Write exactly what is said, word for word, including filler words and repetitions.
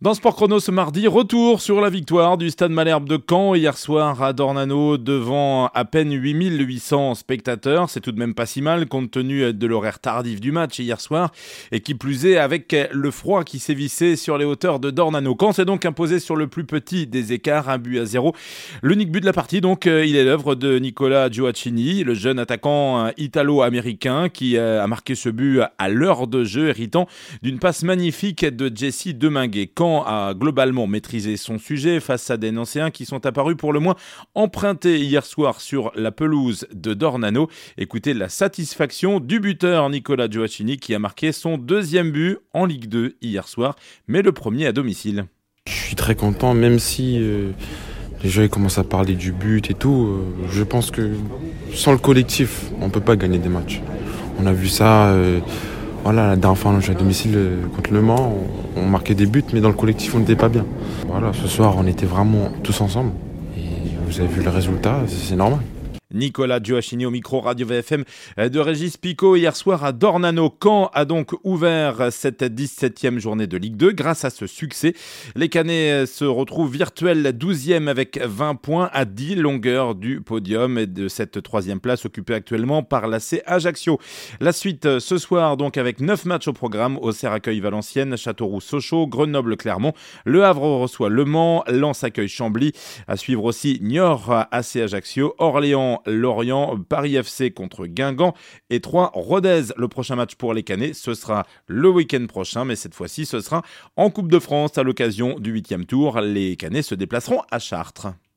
Dans Sport Chrono ce mardi, retour sur la victoire du Stade Malherbe de Caen hier soir à Dornano devant à peine huit mille huit cents spectateurs. C'est tout de même pas si mal compte tenu de l'horaire tardif du match hier soir et qui plus est avec le froid qui sévissait sur les hauteurs de Dornano. Caen s'est donc imposé sur le plus petit des écarts, un but à zéro. L'unique but de la partie donc il est l'œuvre de Nicola Gioacchini, le jeune attaquant italo-américain qui a marqué ce but à l'heure de jeu, héritant d'une passe magnifique de Jesse Deminguet. Caen a globalement maîtrisé son sujet face à des Nancéens qui sont apparus pour le moins empruntés hier soir sur la pelouse de Dornano. Écoutez la satisfaction du buteur Nicola Gioacchini qui a marqué son deuxième but en Ligue deux hier soir, mais le premier à domicile. Je suis très content, même si euh, les gens ils commencent à parler du but et tout. Euh, je pense que sans le collectif, on ne peut pas gagner des matchs. On a vu ça... Euh, Voilà, la dernière fois, on a joué à domicile contre Le Mans, on, on marquait des buts, mais dans le collectif, on n'était pas bien. Voilà, ce soir, on était vraiment tous ensemble. Et vous avez vu le résultat, c'est normal. Nicola Gioacchini au micro Radio V F M de Régis Picot hier soir à Dornano. Caen a donc ouvert cette dix-septième journée de Ligue deux. Grâce à ce succès, les Canets se retrouvent virtuels douzième avec vingt points à dix longueurs du podium et de cette troisième place occupée actuellement par l'A C Ajaccio. La suite ce soir donc avec neuf matchs au programme. Auxerre accueille Valenciennes, Châteauroux-Sochaux, Grenoble-Clermont. Le Havre reçoit Le Mans, Lens accueille Chambly. À suivre aussi Niort, A C Ajaccio, Orléans, Lorient, Paris F C contre Guingamp et trois Rodez. Le prochain match pour les Canets, ce sera le week-end prochain, mais cette fois-ci, ce sera en Coupe de France à l'occasion du huitième tour. Les Canets se déplaceront à Chartres.